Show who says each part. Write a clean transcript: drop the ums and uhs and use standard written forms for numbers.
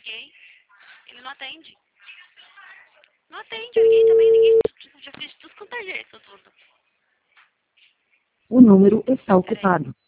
Speaker 1: liguei. Ele não atende. Não atende, eu liguei também, já fiz tudo quanto é jeito, tudo.
Speaker 2: O número está ocupado.